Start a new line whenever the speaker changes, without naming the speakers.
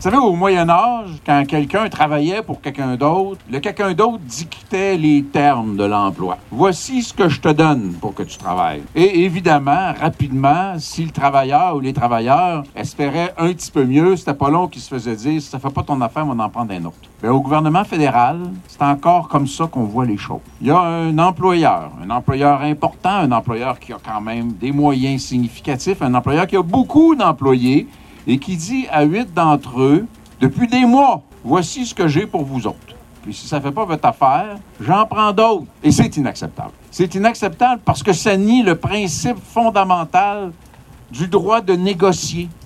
Vous savez, au Moyen Âge, quand quelqu'un travaillait pour quelqu'un d'autre, le quelqu'un d'autre dictait les termes de l'emploi. Voici ce que je te donne pour que tu travailles. Et évidemment, rapidement, si le travailleur ou les travailleurs espéraient un petit peu mieux, c'était pas long qu'ils se faisaient dire « si ça fait pas ton affaire, on va en prendre un autre ». Bien, au gouvernement fédéral, c'est encore comme ça qu'on voit les choses. Il y a un employeur important, un employeur qui a quand même des moyens significatifs, un employeur qui a beaucoup d'employés et qui dit à 8 d'entre eux, depuis des mois, voici ce que j'ai pour vous autres. Puis si ça ne fait pas votre affaire, j'en prends d'autres. Et c'est inacceptable. C'est inacceptable parce que ça nie le principe fondamental du droit de négocier.